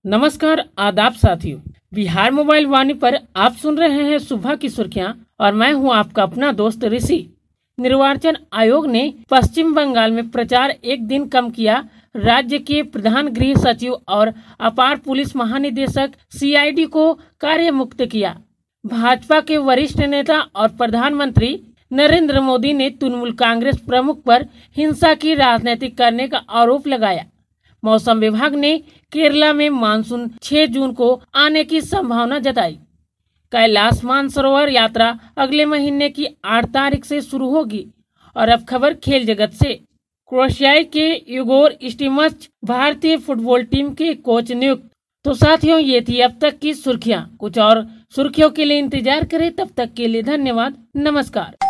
नमस्कार, आदाब साथियों। बिहार मोबाइल वाणी पर आप सुन रहे हैं सुबह की सुर्खियां और मैं हूं आपका अपना दोस्त ऋषि। निर्वाचन आयोग ने पश्चिम बंगाल में प्रचार एक दिन कम किया। राज्य के प्रधान गृह सचिव और अपार पुलिस महानिदेशक सीआईडी को कार्य मुक्त किया। भाजपा के वरिष्ठ नेता और प्रधानमंत्री नरेंद्र मोदी ने तृणमूल कांग्रेस प्रमुख पर हिंसा की राजनीति करने का आरोप लगाया। मौसम विभाग ने केरला में मानसून 6 जून को आने की संभावना जताई। कैलाश मानसरोवर यात्रा अगले महीने की 8 तारीख से शुरू होगी। और अब खबर खेल जगत से। क्रोएशिया के इगोर स्टिमच भारतीय फुटबॉल टीम के कोच नियुक्त। तो साथियों, ये थी अब तक की सुर्खियां। कुछ और सुर्खियों के लिए इंतजार करें। तब तक के लिए धन्यवाद। नमस्कार।